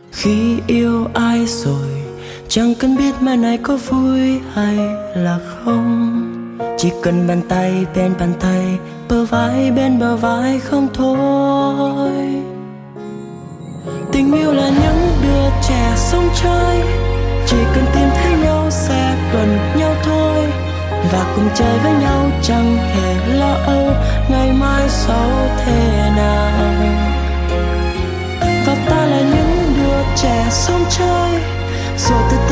Khi yêu ai rồi chẳng cần biết mai này có vui hay là không, chỉ cần bàn tay bên bàn tay, bờ vai bên bờ vai không thôi. Tình yêu là những đứa trẻ sống chơi, chỉ cần tìm thấy nhau sẽ gần nhau thôi, và cùng chơi với nhau chẳng hề lo âu ngày mai sau thế nào. Và ta là những đứa trẻ sống chơi, rồi từ